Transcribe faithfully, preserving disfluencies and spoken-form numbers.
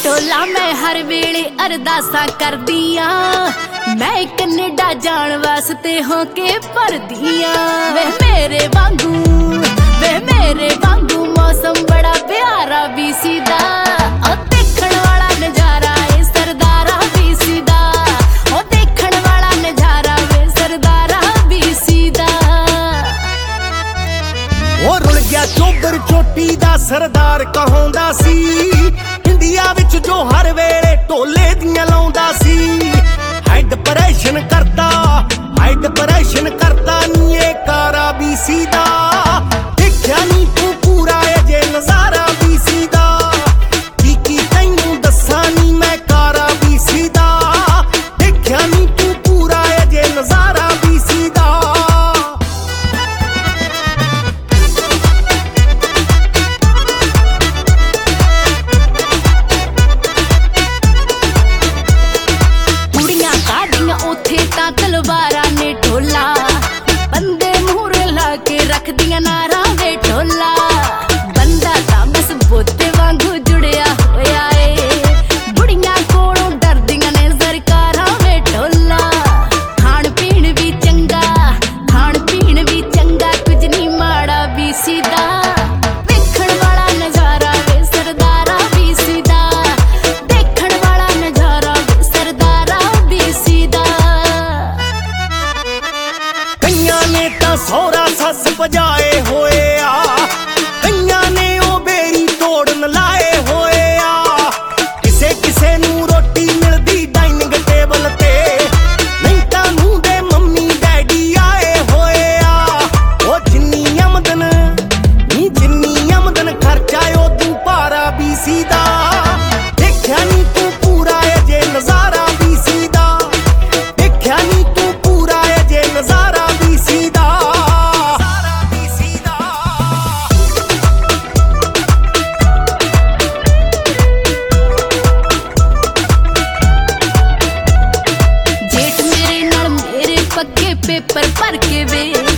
टोला मैं हर वेले अरदासा कर दिया, मैं कनेडा जान वास्ते होके भर दिया। वे मेरे वांगू वे मेरे वांगू मौसम बड़ा प्यारा बीसी दा, ओ देखण वाला नजारा ए सरदारा बीसी दा, ओ देखण वाला नजारा वे सरदारा बीसी दा। ओ रुल गया चोबर चोटी दा सरदार कहांदा सी, इंडिया विच जो हर वेले ढोले दियां लाउंदा सी। हाई डिप्रेशन करता हाई डिप्रेशन करता नी ए कारा बीसी दा, देखिया नी तू पूरा ए जे नजारा बीसी दा, की की तैनू दस्सां नी मैं कारा बीसी दा, देखिया नी तू पूरा ए जे नजारा बीसी दा। तलवारा ने ढोला बंदे मूहरे ला के रख दिया नारा वे ढोला, बंदा ता बस बोते वांगू जुड़िया होया ए, बुढ़ियां कोलों डरदियां ने सरकारा वे ढोला। खाण पीण भी चंगा खाण पीण भी चंगा कुछ नहीं माड़ा बीसी दा, देखण वाला नजारा वे सरदारा बीसी दा, देखण वाला नजारा वे सरदारा बीसी दा। ने तां सौरा सस बजाए होए आ, कईयां ने ओ बेरी तोड़न लाए होए आ, किसे किसे नू रोटी मिलदी डाइनिंग टेबल ते, नहीं तां नूं दे मम्मी डैडी आए होए आ। ओ जिन्नी आमदन नी जिन्नी आमदन खर्चा ओ तू भारा बीसी दा, देखिया नी तू पूरा ए जे नजारा बीसी दा, देखिया नी तू पूरा ए जे नजारा पेपर भर के वे